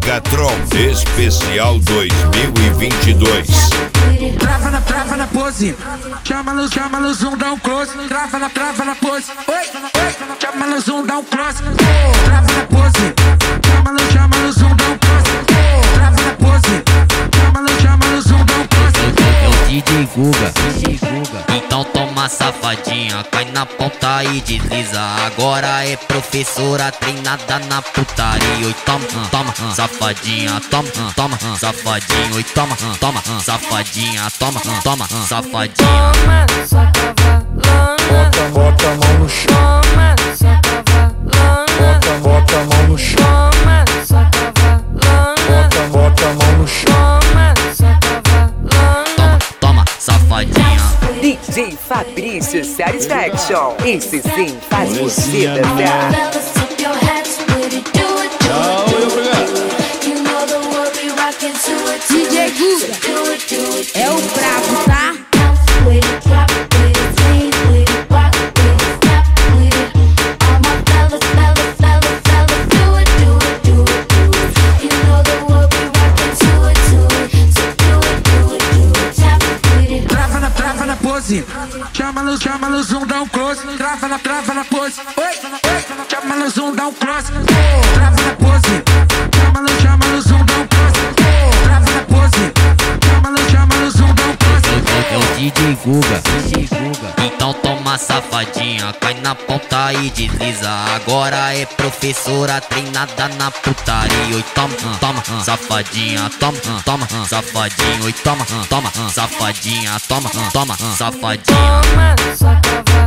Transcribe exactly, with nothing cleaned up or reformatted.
Megatron Especial dois mil e vinte e dois. Trava na, trava na pose, chama no, chama no zoom, dá um close. Trava na, trava na pose, oi, oi, chama no zoom, dá um close. Trava na pose, chama no, chama no zoom, dá um close. Trava na pose, chama no, chama no zoom, dá um close. É o D J Guga, D J Guga. Então toma safadinha, cai na ponta e desliza. Agora é professora treinada na putaria. Oi, toma, toma, safadinha, toma, toma, safadinho. Oi, toma, toma, safadinha, toma, toma, safadinha. Toma, só cavalona. Bota, bota a mão no chão. Toma, só cavalona. Bota, bota a mão no chão. Toma, só cavalona. Bota, bota a mão no chão. Toma, só cavalona. Toma, toma, safadinha. D J Fabrício Satisfaction. Esse sim faz você dançar. D J Guga é o brabo, tá? Trava na, trava na pose, chama no, chama no zoom, dá um close. Trava na, trava na pose, oi, oi, chama no zoom, dá um close. Trava na pose, chama no, chama no zoom, dá um close. Trava na pose, chama no, chama no zoom, dá um close. É o D J Guga, D J Guga. Então toma safadinha, cai na ponta e desliza. Agora é professora treinada na putaria. Oi, toma, toma, safadinha, toma, toma, safadinho. Oi, toma, toma, safadinha, toma, toma, safadinha. Toma, só cavalona.